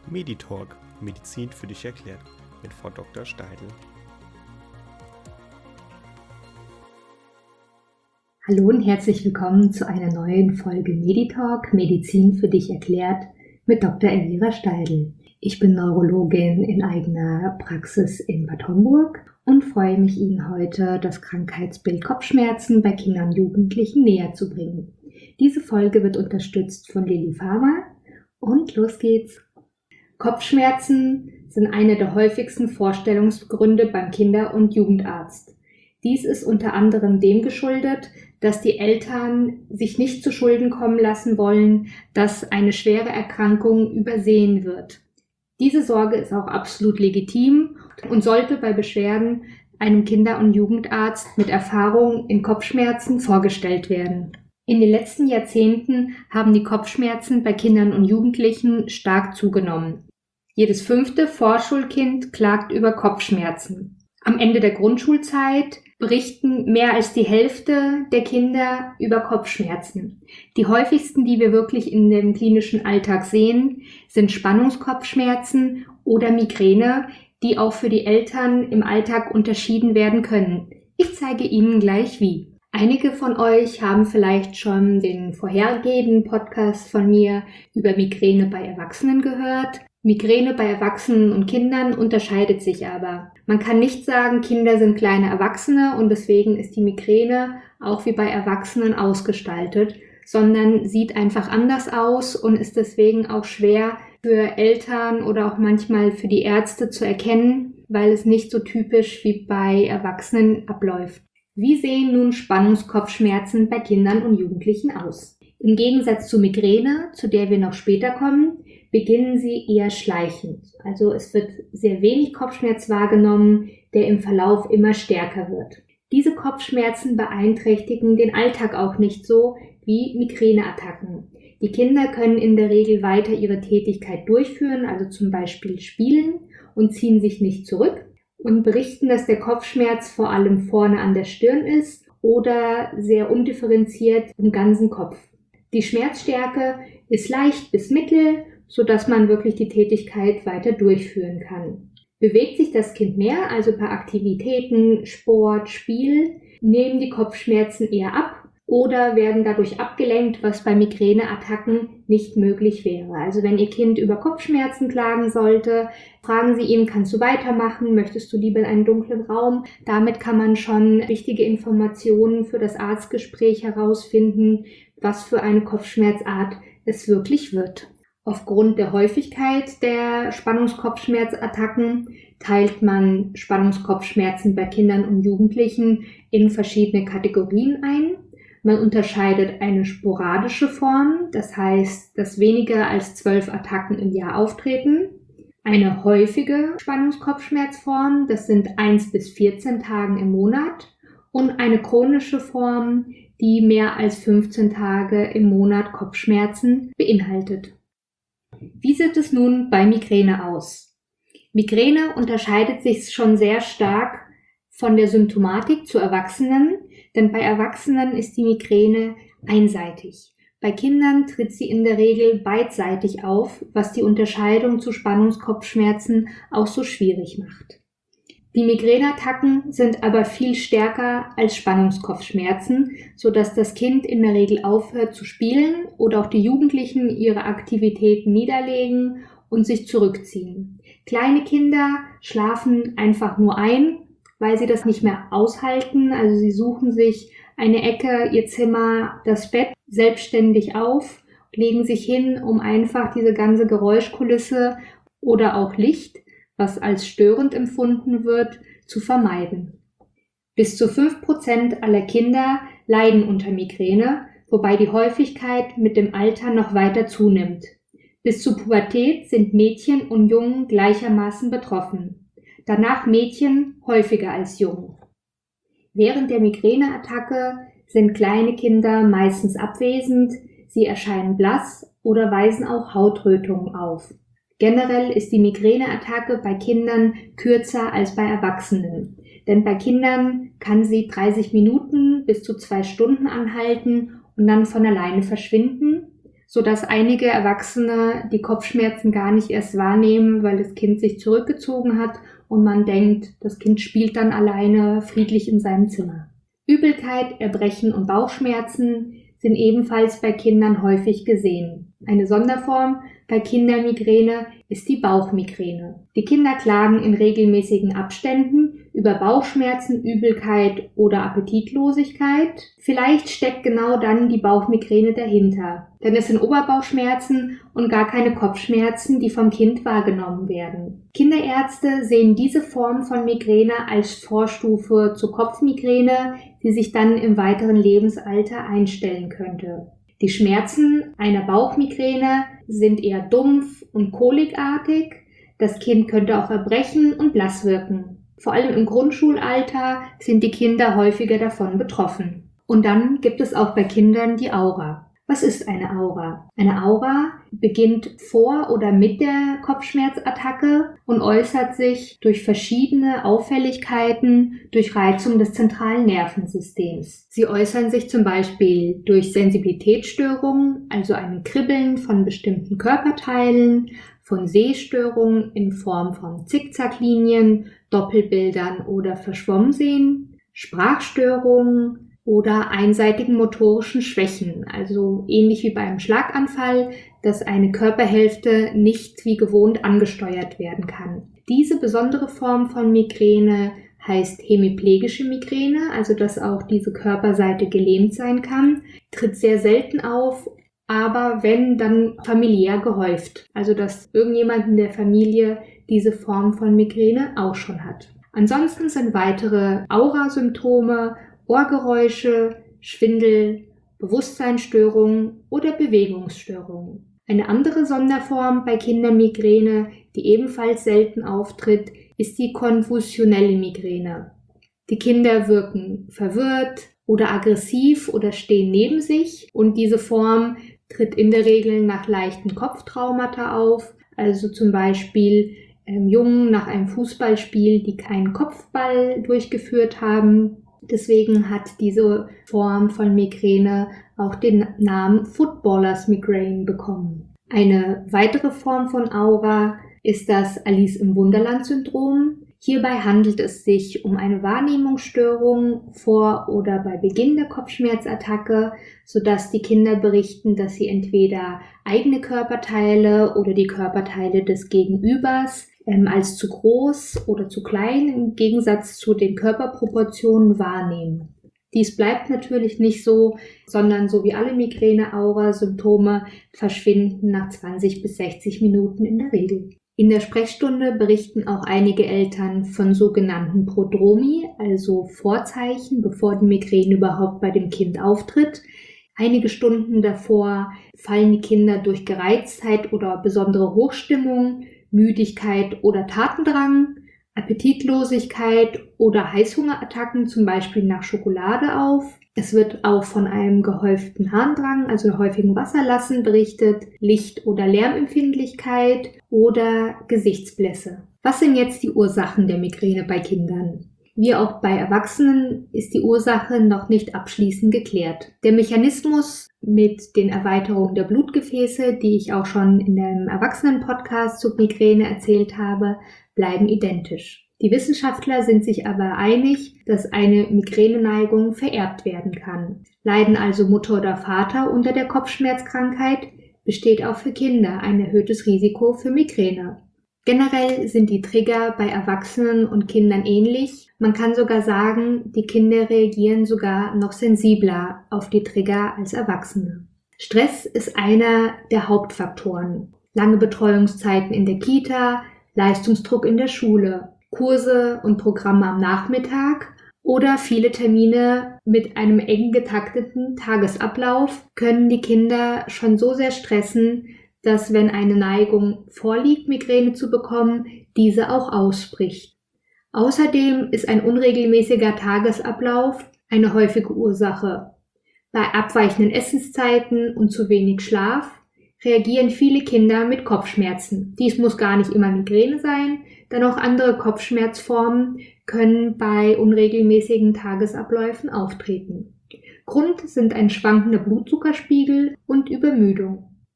Meditalk, Medizin für dich erklärt, mit Frau Dr. Steidl. Hallo und herzlich willkommen zu einer neuen Folge Meditalk, Medizin für dich erklärt, mit Dr. Elvira Steidl. Ich bin Neurologin in eigener Praxis in Bad Homburg und freue mich, Ihnen heute das Krankheitsbild Kopfschmerzen bei Kindern und Jugendlichen näher zu bringen. Diese Folge wird unterstützt von Lilly Pharma und los geht's. Kopfschmerzen sind einer der häufigsten Vorstellungsgründe beim Kinder- und Jugendarzt. Dies ist unter anderem dem geschuldet, dass die Eltern sich nicht zu Schulden kommen lassen wollen, dass eine schwere Erkrankung übersehen wird. Diese Sorge ist auch absolut legitim und sollte bei Beschwerden einem Kinder- und Jugendarzt mit Erfahrung in Kopfschmerzen vorgestellt werden. In den letzten Jahrzehnten haben die Kopfschmerzen bei Kindern und Jugendlichen stark zugenommen. Jedes 5. Vorschulkind klagt über Kopfschmerzen. Am Ende der Grundschulzeit berichten mehr als die Hälfte der Kinder über Kopfschmerzen. Die häufigsten, die wir wirklich in dem klinischen Alltag sehen, sind Spannungskopfschmerzen oder Migräne, die auch für die Eltern im Alltag unterschieden werden können. Ich zeige Ihnen gleich wie. Einige von euch haben vielleicht schon den vorhergehenden Podcast von mir über Migräne bei Erwachsenen gehört. Migräne bei Erwachsenen und Kindern unterscheidet sich aber. Man kann nicht sagen, Kinder sind kleine Erwachsene und deswegen ist die Migräne auch wie bei Erwachsenen ausgestaltet, sondern sieht einfach anders aus und ist deswegen auch schwer für Eltern oder auch manchmal für die Ärzte zu erkennen, weil es nicht so typisch wie bei Erwachsenen abläuft. Wie sehen nun Spannungskopfschmerzen bei Kindern und Jugendlichen aus? Im Gegensatz zu Migräne, zu der wir noch später kommen, beginnen sie eher schleichend. Also es wird sehr wenig Kopfschmerz wahrgenommen, der im Verlauf immer stärker wird. Diese Kopfschmerzen beeinträchtigen den Alltag auch nicht so wie Migräneattacken. Die Kinder können in der Regel weiter ihre Tätigkeit durchführen, also zum Beispiel spielen und ziehen sich nicht zurück und berichten, dass der Kopfschmerz vor allem vorne an der Stirn ist oder sehr undifferenziert im ganzen Kopf. Die Schmerzstärke ist leicht bis mittel, sodass man wirklich die Tätigkeit weiter durchführen kann. Bewegt sich das Kind mehr, also bei Aktivitäten, Sport, Spiel, nehmen die Kopfschmerzen eher ab oder werden dadurch abgelenkt, was bei Migräneattacken nicht möglich wäre. Also wenn Ihr Kind über Kopfschmerzen klagen sollte, fragen Sie ihn, kannst du weitermachen, möchtest du lieber in einen dunklen Raum? Damit kann man schon wichtige Informationen für das Arztgespräch herausfinden, was für eine Kopfschmerzart es wirklich wird. Aufgrund der Häufigkeit der Spannungskopfschmerzattacken teilt man Spannungskopfschmerzen bei Kindern und Jugendlichen in verschiedene Kategorien ein. Man unterscheidet eine sporadische Form, das heißt, dass weniger als 12 Attacken im Jahr auftreten. Eine häufige Spannungskopfschmerzform, das sind 1 bis 14 Tagen im Monat. Und eine chronische Form, die mehr als 15 Tage im Monat Kopfschmerzen beinhaltet. Wie sieht es nun bei Migräne aus? Migräne unterscheidet sich schon sehr stark von der Symptomatik zu Erwachsenen, denn bei Erwachsenen ist die Migräne einseitig. Bei Kindern tritt sie in der Regel beidseitig auf, was die Unterscheidung zu Spannungskopfschmerzen auch so schwierig macht. Die Migräneattacken sind aber viel stärker als Spannungskopfschmerzen, sodass das Kind in der Regel aufhört zu spielen oder auch die Jugendlichen ihre Aktivitäten niederlegen und sich zurückziehen. Kleine Kinder schlafen einfach nur ein, weil sie das nicht mehr aushalten. Also sie suchen sich eine Ecke, ihr Zimmer, das Bett selbstständig auf, legen sich hin, um einfach diese ganze Geräuschkulisse oder auch Licht, was als störend empfunden wird, zu vermeiden. Bis zu 5% aller Kinder leiden unter Migräne, wobei die Häufigkeit mit dem Alter noch weiter zunimmt. Bis zur Pubertät sind Mädchen und Jungen gleichermaßen betroffen. Danach Mädchen häufiger als Jungen. Während der Migräneattacke sind kleine Kinder meistens abwesend, sie erscheinen blass oder weisen auch Hautrötungen auf. Generell ist die Migräneattacke bei Kindern kürzer als bei Erwachsenen, denn bei Kindern kann sie 30 Minuten bis zu 2 Stunden anhalten und dann von alleine verschwinden, sodass einige Erwachsene die Kopfschmerzen gar nicht erst wahrnehmen, weil das Kind sich zurückgezogen hat und man denkt, das Kind spielt dann alleine friedlich in seinem Zimmer. Übelkeit, Erbrechen und Bauchschmerzen sind ebenfalls bei Kindern häufig gesehen. Eine Sonderform bei Kindermigräne ist die Bauchmigräne. Die Kinder klagen in regelmäßigen Abständen über Bauchschmerzen, Übelkeit oder Appetitlosigkeit. Vielleicht steckt genau dann die Bauchmigräne dahinter, denn es sind Oberbauchschmerzen und gar keine Kopfschmerzen, die vom Kind wahrgenommen werden. Kinderärzte sehen diese Form von Migräne als Vorstufe zur Kopfmigräne, die sich dann im weiteren Lebensalter einstellen könnte. Die Schmerzen einer Bauchmigräne sind eher dumpf und kolikartig. Das Kind könnte auch erbrechen und blass wirken. Vor allem im Grundschulalter sind die Kinder häufiger davon betroffen. Und dann gibt es auch bei Kindern die Aura. Was ist eine Aura? Eine Aura beginnt vor oder mit der Kopfschmerzattacke und äußert sich durch verschiedene Auffälligkeiten durch Reizung des zentralen Nervensystems. Sie äußern sich zum Beispiel durch Sensibilitätsstörungen, also ein Kribbeln von bestimmten Körperteilen, von Sehstörungen in Form von Zickzacklinien, Doppelbildern oder Verschwommensehen, Sprachstörungen oder einseitigen motorischen Schwächen, also ähnlich wie bei einem Schlaganfall, dass eine Körperhälfte nicht wie gewohnt angesteuert werden kann. Diese besondere Form von Migräne heißt hemiplegische Migräne, also dass auch diese Körperseite gelähmt sein kann, tritt sehr selten auf, aber wenn, dann familiär gehäuft, also dass irgendjemand in der Familie diese Form von Migräne auch schon hat. Ansonsten sind weitere Aurasymptome Ohrgeräusche, Schwindel, Bewusstseinsstörungen oder Bewegungsstörungen. Eine andere Sonderform bei Kindermigräne, die ebenfalls selten auftritt, ist die konfusionelle Migräne. Die Kinder wirken verwirrt oder aggressiv oder stehen neben sich und diese Form tritt in der Regel nach leichten Kopftraumata auf, also zum Beispiel Jungen nach einem Fußballspiel, die keinen Kopfball durchgeführt haben. Deswegen hat diese Form von Migräne auch den Namen Footballers Migraine bekommen. Eine weitere Form von Aura ist das Alice im Wunderland-Syndrom. Hierbei handelt es sich um eine Wahrnehmungsstörung vor oder bei Beginn der Kopfschmerzattacke, sodass die Kinder berichten, dass sie entweder eigene Körperteile oder die Körperteile des Gegenübers als zu groß oder zu klein im Gegensatz zu den Körperproportionen wahrnehmen. Dies bleibt natürlich nicht so, sondern so wie alle Migräne-Aura-Symptome verschwinden nach 20 bis 60 Minuten in der Regel. In der Sprechstunde berichten auch einige Eltern von sogenannten Prodromi, also Vorzeichen, bevor die Migräne überhaupt bei dem Kind auftritt. Einige Stunden davor fallen die Kinder durch Gereiztheit oder besondere Hochstimmung, Müdigkeit oder Tatendrang, Appetitlosigkeit oder Heißhungerattacken, zum Beispiel nach Schokolade auf. Es wird auch von einem gehäuften Harndrang, also häufigen Wasserlassen berichtet, Licht- oder Lärmempfindlichkeit oder Gesichtsblässe. Was sind jetzt die Ursachen der Migräne bei Kindern? Wie auch bei Erwachsenen ist die Ursache noch nicht abschließend geklärt. Der Mechanismus mit den Erweiterungen der Blutgefäße, die ich auch schon in dem Erwachsenen-Podcast zur Migräne erzählt habe, bleiben identisch. Die Wissenschaftler sind sich aber einig, dass eine Migräneneigung vererbt werden kann. Leiden also Mutter oder Vater unter der Kopfschmerzkrankheit, besteht auch für Kinder ein erhöhtes Risiko für Migräne. Generell sind die Trigger bei Erwachsenen und Kindern ähnlich. Man kann sogar sagen, die Kinder reagieren sogar noch sensibler auf die Trigger als Erwachsene. Stress ist einer der Hauptfaktoren. Lange Betreuungszeiten in der Kita, Leistungsdruck in der Schule, Kurse und Programme am Nachmittag oder viele Termine mit einem eng getakteten Tagesablauf können die Kinder schon so sehr stressen, dass, wenn eine Neigung vorliegt, Migräne zu bekommen, diese auch ausbricht. Außerdem ist ein unregelmäßiger Tagesablauf eine häufige Ursache. Bei abweichenden Essenszeiten und zu wenig Schlaf reagieren viele Kinder mit Kopfschmerzen. Dies muss gar nicht immer Migräne sein, denn auch andere Kopfschmerzformen können bei unregelmäßigen Tagesabläufen auftreten. Grund sind ein schwankender Blutzuckerspiegel und Übermüdung.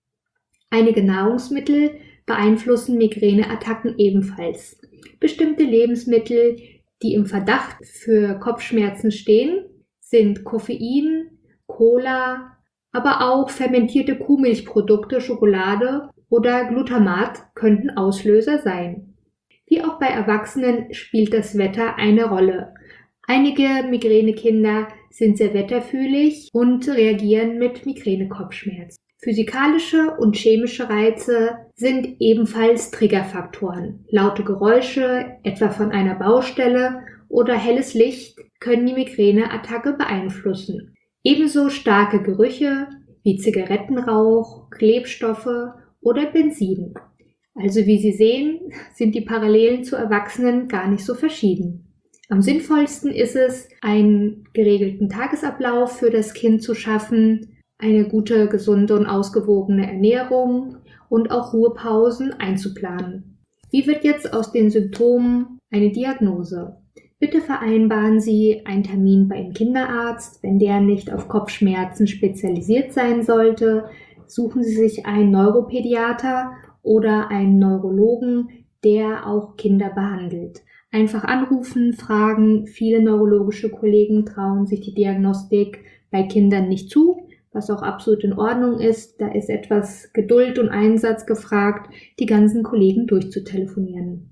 Einige Nahrungsmittel beeinflussen Migräneattacken ebenfalls. Bestimmte Lebensmittel, die im Verdacht für Kopfschmerzen stehen, sind Koffein, Cola, aber auch fermentierte Kuhmilchprodukte, Schokolade oder Glutamat könnten Auslöser sein. Wie auch bei Erwachsenen spielt das Wetter eine Rolle. Einige Migränekinder sind sehr wetterfühlig und reagieren mit Migränekopfschmerz. Physikalische und chemische Reize sind ebenfalls Triggerfaktoren. Laute Geräusche, etwa von einer Baustelle, oder helles Licht können die Migräneattacke beeinflussen. Ebenso starke Gerüche wie Zigarettenrauch, Klebstoffe oder Benzin. Also wie Sie sehen, sind die Parallelen zu Erwachsenen gar nicht so verschieden. Am sinnvollsten ist es, einen geregelten Tagesablauf für das Kind zu schaffen, eine gute, gesunde und ausgewogene Ernährung und auch Ruhepausen einzuplanen. Wie wird jetzt aus den Symptomen eine Diagnose? Bitte vereinbaren Sie einen Termin bei Ihrem Kinderarzt. Wenn der nicht auf Kopfschmerzen spezialisiert sein sollte, suchen Sie sich einen Neuropädiater oder einen Neurologen, der auch Kinder behandelt. Einfach anrufen, fragen. Viele neurologische Kollegen trauen sich die Diagnostik bei Kindern nicht zu, was auch absolut in Ordnung ist. Da ist etwas Geduld und Einsatz gefragt, die ganzen Kollegen durchzutelefonieren.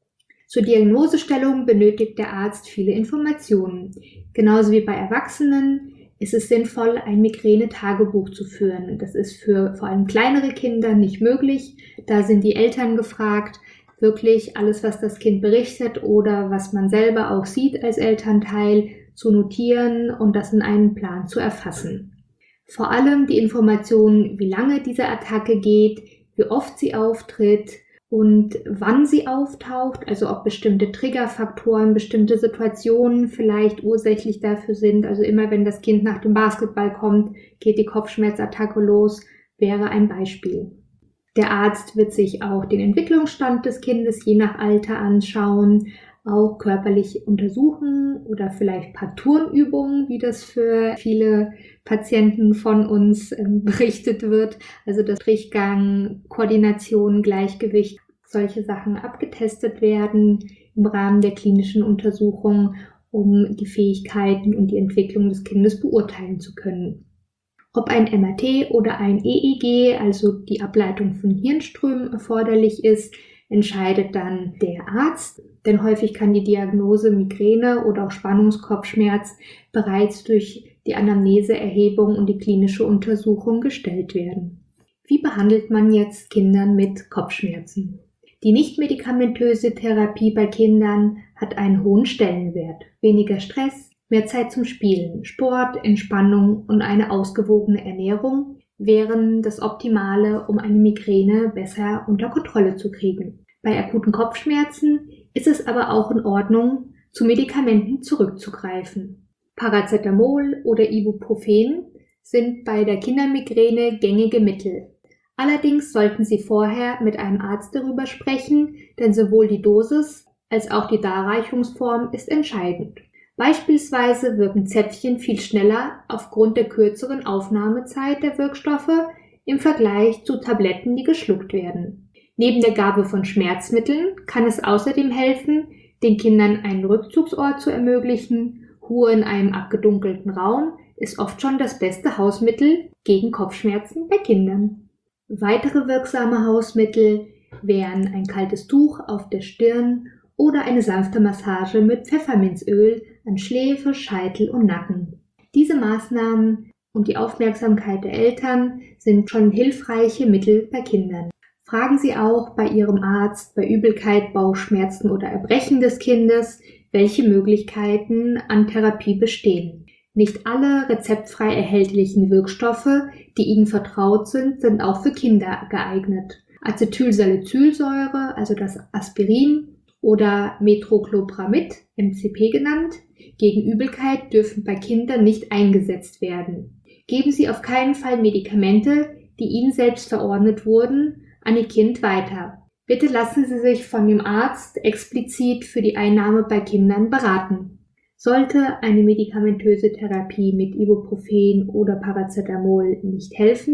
Zur Diagnosestellung benötigt der Arzt viele Informationen. Genauso wie bei Erwachsenen ist es sinnvoll, ein Migräne-Tagebuch zu führen. Das ist für vor allem kleinere Kinder nicht möglich. Da sind die Eltern gefragt, wirklich alles, was das Kind berichtet oder was man selber auch sieht als Elternteil, zu notieren und das in einen Plan zu erfassen. Vor allem die Informationen, wie lange diese Attacke geht, wie oft sie auftritt und wann sie auftaucht, also ob bestimmte Triggerfaktoren, bestimmte Situationen vielleicht ursächlich dafür sind. Also immer wenn das Kind nach dem Basketball kommt, geht die Kopfschmerzattacke los, wäre ein Beispiel. Der Arzt wird sich auch den Entwicklungsstand des Kindes je nach Alter anschauen, auch körperlich untersuchen oder vielleicht ein paar Turnübungen, wie das für viele Patienten von uns berichtet wird. Also dass Durchgang, Koordination, Gleichgewicht, solche Sachen abgetestet werden im Rahmen der klinischen Untersuchung, um die Fähigkeiten und die Entwicklung des Kindes beurteilen zu können. Ob ein MRT oder ein EEG, also die Ableitung von Hirnströmen, erforderlich ist, entscheidet dann der Arzt, denn häufig kann die Diagnose Migräne oder auch Spannungskopfschmerz bereits durch die Anamneseerhebung und die klinische Untersuchung gestellt werden. Wie behandelt man jetzt Kindern mit Kopfschmerzen? Die nichtmedikamentöse Therapie bei Kindern hat einen hohen Stellenwert. Weniger Stress, mehr Zeit zum Spielen, Sport, Entspannung und eine ausgewogene Ernährung wären das Optimale, um eine Migräne besser unter Kontrolle zu kriegen. Bei akuten Kopfschmerzen ist es aber auch in Ordnung, zu Medikamenten zurückzugreifen. Paracetamol oder Ibuprofen sind bei der Kindermigräne gängige Mittel. Allerdings sollten Sie vorher mit einem Arzt darüber sprechen, denn sowohl die Dosis als auch die Darreichungsform ist entscheidend. Beispielsweise wirken Zäpfchen viel schneller aufgrund der kürzeren Aufnahmezeit der Wirkstoffe im Vergleich zu Tabletten, die geschluckt werden. Neben der Gabe von Schmerzmitteln kann es außerdem helfen, den Kindern einen Rückzugsort zu ermöglichen. Ruhe in einem abgedunkelten Raum ist oft schon das beste Hausmittel gegen Kopfschmerzen bei Kindern. Weitere wirksame Hausmittel wären ein kaltes Tuch auf der Stirn oder eine sanfte Massage mit Pfefferminzöl an Schläfe, Scheitel und Nacken. Diese Maßnahmen und die Aufmerksamkeit der Eltern sind schon hilfreiche Mittel bei Kindern. Fragen Sie auch bei Ihrem Arzt bei Übelkeit, Bauchschmerzen oder Erbrechen des Kindes, welche Möglichkeiten an Therapie bestehen. Nicht alle rezeptfrei erhältlichen Wirkstoffe, die Ihnen vertraut sind, sind auch für Kinder geeignet. Acetylsalicylsäure, also das Aspirin, oder Metoclopramid, MCP genannt, gegen Übelkeit dürfen bei Kindern nicht eingesetzt werden. Geben Sie auf keinen Fall Medikamente, die Ihnen selbst verordnet wurden, an Ihr Kind weiter. Bitte lassen Sie sich von dem Arzt explizit für die Einnahme bei Kindern beraten. Sollte eine medikamentöse Therapie mit Ibuprofen oder Paracetamol nicht helfen,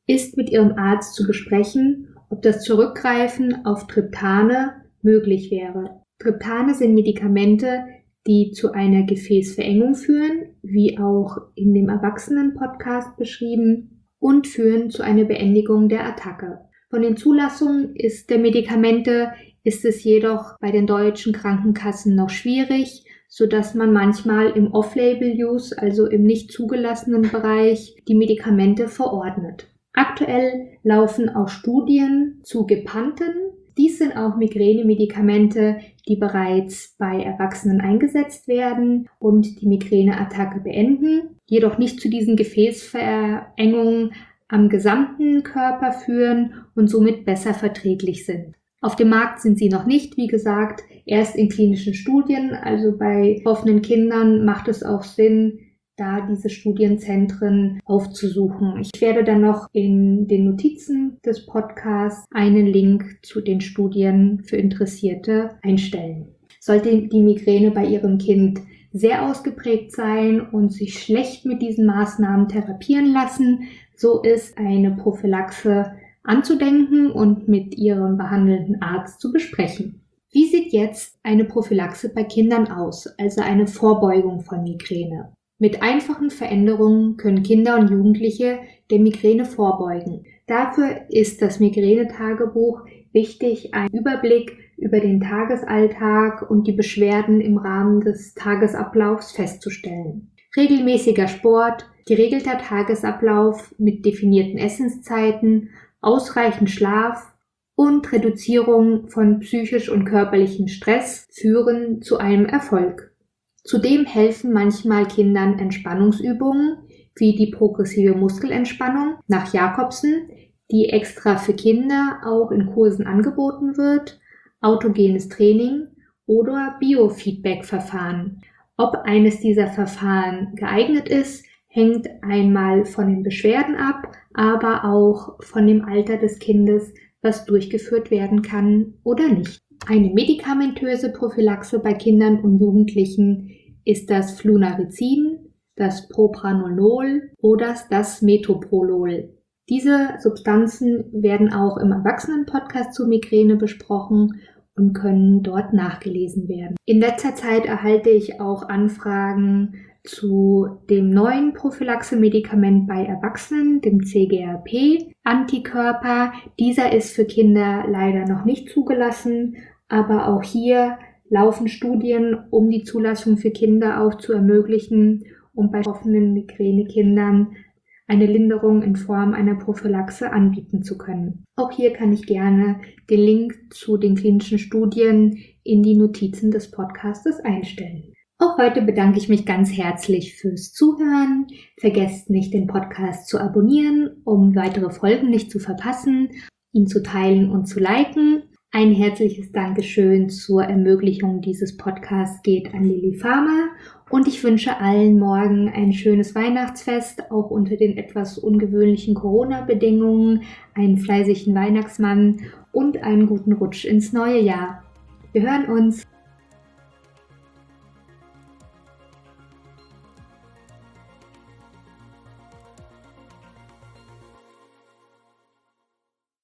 ist mit ihrem Arzt zu besprechen, ob das Zurückgreifen auf Triptane möglich wäre. Triptane sind Medikamente, die zu einer Gefäßverengung führen, wie auch in dem Erwachsenen-Podcast beschrieben, und führen zu einer Beendigung der Attacke. Von den Zulassungen der Medikamente ist es jedoch bei den deutschen Krankenkassen noch schwierig, sodass man manchmal im Off-Label-Use, also im nicht zugelassenen Bereich, die Medikamente verordnet. Aktuell laufen auch Studien zu Gepanten. Dies sind auch Migränemedikamente, die bereits bei Erwachsenen eingesetzt werden und die Migräneattacke beenden, jedoch nicht zu diesen Gefäßverengungen am gesamten Körper führen und somit besser verträglich sind. Auf dem Markt sind sie noch nicht, wie gesagt, erst in klinischen Studien, also bei offenen Kindern macht es auch Sinn, da diese Studienzentren aufzusuchen. Ich werde dann noch in den Notizen des Podcasts einen Link zu den Studien für Interessierte einstellen. Sollte die Migräne bei Ihrem Kind sehr ausgeprägt sein und sich schlecht mit diesen Maßnahmen therapieren lassen, so ist eine Prophylaxe anzudenken und mit Ihrem behandelnden Arzt zu besprechen. Wie sieht jetzt eine Prophylaxe bei Kindern aus, also eine Vorbeugung von Migräne? Mit einfachen Veränderungen können Kinder und Jugendliche der Migräne vorbeugen. Dafür ist das Migränetagebuch wichtig, einen Überblick über den Tagesalltag und die Beschwerden im Rahmen des Tagesablaufs festzustellen. Regelmäßiger Sport, geregelter Tagesablauf mit definierten Essenszeiten, ausreichend Schlaf und Reduzierung von psychisch und körperlichen Stress führen zu einem Erfolg. Zudem helfen manchmal Kindern Entspannungsübungen wie die progressive Muskelentspannung nach Jacobsen, die extra für Kinder auch in Kursen angeboten wird, autogenes Training oder Biofeedback-Verfahren. Ob eines dieser Verfahren geeignet ist, hängt einmal von den Beschwerden ab, aber auch von dem Alter des Kindes, was durchgeführt werden kann oder nicht. Eine medikamentöse Prophylaxe bei Kindern und Jugendlichen ist das Flunarizin, das Propranolol oder das Metoprolol. Diese Substanzen werden auch im Erwachsenen-Podcast zu Migräne besprochen und können dort nachgelesen werden. In letzter Zeit erhalte ich auch Anfragen zu dem neuen Prophylaxe-Medikament bei Erwachsenen, dem CGRP-Antikörper. Dieser ist für Kinder leider noch nicht zugelassen, aber auch hier laufen Studien, um die Zulassung für Kinder auch zu ermöglichen, um bei offenen Migränekindern eine Linderung in Form einer Prophylaxe anbieten zu können. Auch hier kann ich gerne den Link zu den klinischen Studien in die Notizen des Podcastes einstellen. Auch heute bedanke ich mich ganz herzlich fürs Zuhören. Vergesst nicht, den Podcast zu abonnieren, um weitere Folgen nicht zu verpassen, ihn zu teilen und zu liken. Ein herzliches Dankeschön zur Ermöglichung dieses Podcasts geht an Lilly Farmer und ich wünsche allen morgen ein schönes Weihnachtsfest, auch unter den etwas ungewöhnlichen Corona-Bedingungen, einen fleißigen Weihnachtsmann und einen guten Rutsch ins neue Jahr. Wir hören uns!